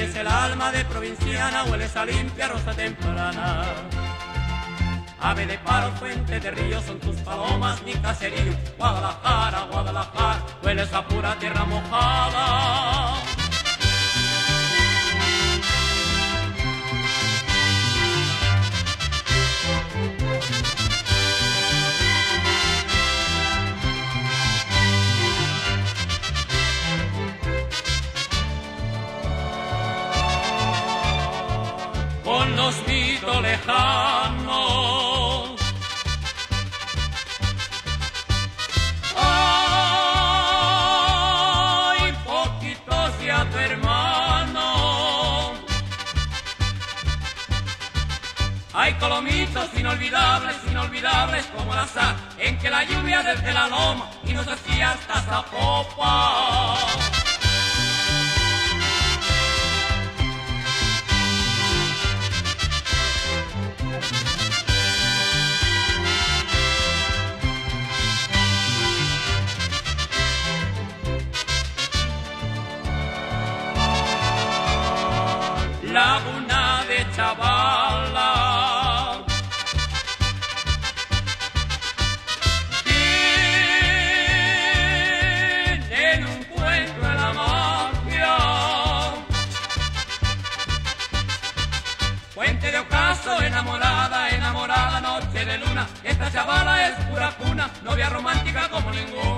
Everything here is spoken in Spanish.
Tienes el alma de provinciana, hueles a limpia rosa temprana. Ave de paro, fuente de río, son tus palomas mi caserío. Guadalajara, Guadalajara, hueles a pura tierra mojada. Con los mitos lejanos, ay, poquitos y a tu hermano. Hay colomitos inolvidables, inolvidables como la sal, en que la lluvia desde la loma y nos hacía hasta Zapopan. Laguna de Chavala, tienen un cuento de la magia. Fuente de ocaso, enamorada, enamorada, noche de luna. Esta chavala es pura cuna, novia romántica como ninguna.